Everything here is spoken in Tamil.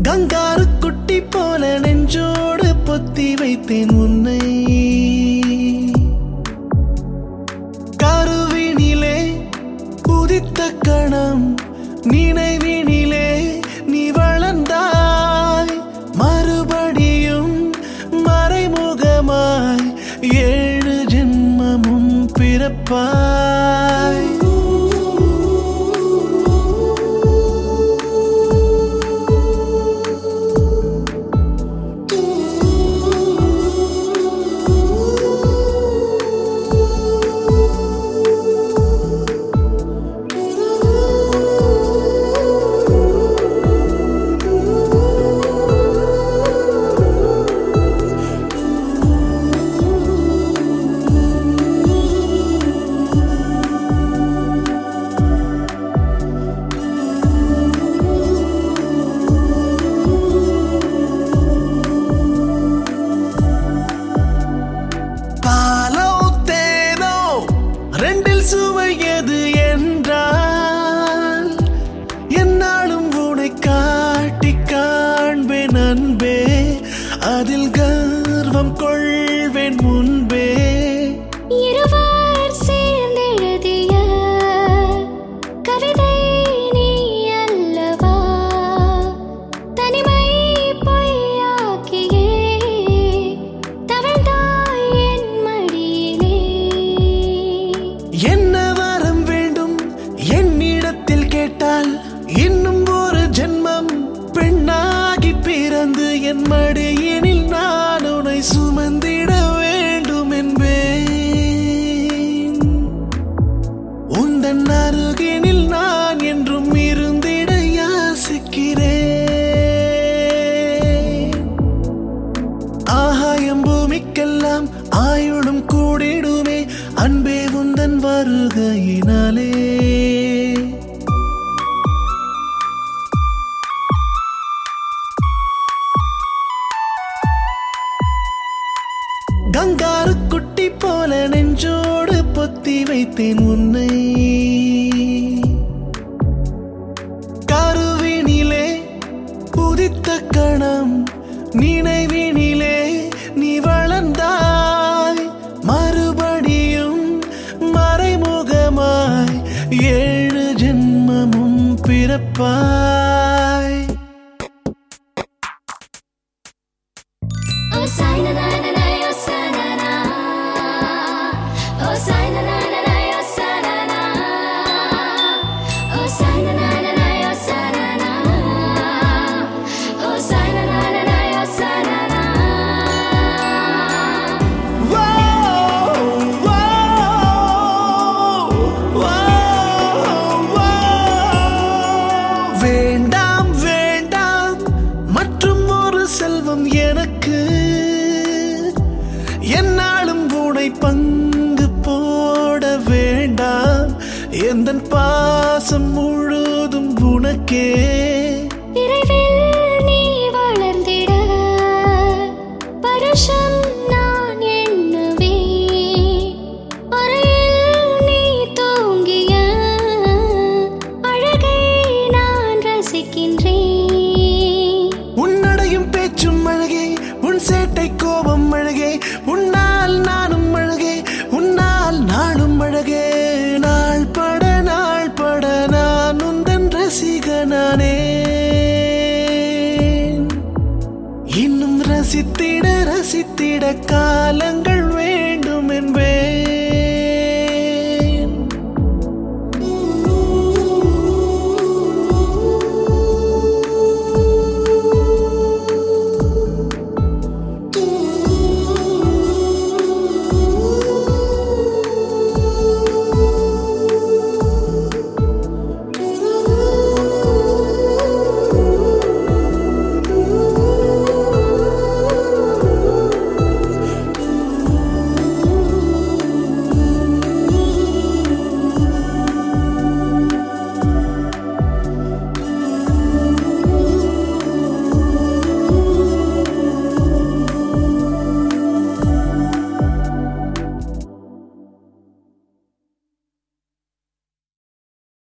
கங்காரு குட்டி போல நெஞ்சோடு பொத்தி வைத்தேன் உன்னை. கருவினிலே உதித்த கணம் நினைவினிலே நீ வளர்ந்தாய். மறுபடியும் மறைமுகமாய் 7 ஜென்மமும் பிறப்பாய். சுவையது என்றால் என்னாலும் உன்னை காட்டி காண்பேன் அன்பே. அதில் கர்வம் கொள்வேன் முன்பே. இருவர் சேர்ந்தெழுதிய கவிதை நீ அல்லவா? தனிமை பொய்யாக்கியே தவழ்ந்தாய் என் மடியிலே. என்ன வரம் வேண்டும் என்னிடத்தில் கேட்டால் இன்னும் ஒரு ஜென்மம் பெண்ணாகி பிறந்து என் மடியினில் நான் உன்னை சுமந்திட வேண்டும் என்பேன். உந்தன் அருகினில் நான் என்றும் இருந்திட யாசிக்கிறேன். ஆகாயம் பூமிக்கெல்லாம் ஆயுளும் கூடிடுமே அன்பே உந்தன் வருகையினாலே. கங்காரு குட்டி போல நெஞ்சோடு பொத்தி வைத்தேன் உன்னை. கருவினிலே உதித்த கணம் நினைவினிலே நீ வளர்ந்தாய். மறுபடியும் மறைமுகமாய் 7 ஜென்மமும் பிறப்பாய். Oh sai na na na na oh sa na na. Oh sai na na na na oh sa na na. Oh sai na na na na oh sa na na. Oh sai na na na na oh sa na na. வேண்டாம் வேண்டாம் மற்றும் ஒரு செல்வம் எனக்கு. என்னாலும் உன்னை பங்கு போட வேண்டாம். எந்தன் பாசம் முழுதும் உனக்கே. விரைவில் நீ வளர்ந்திட பருஷம் நான் எண்ணுவேன். அறையில் நீ தூங்கிய அழகை நான் ரசிக்கின்றேன். உன்னடையும் பேச்சும் அழகே உன் சேட்டை கோபம் அழகே. உன்னால் நானும் அழகே உன்னால் நானும் அழகே. நாள் பட நான் உந்தன் ரசிகனானே. இன்னும் ரசித்திட காலங்கள்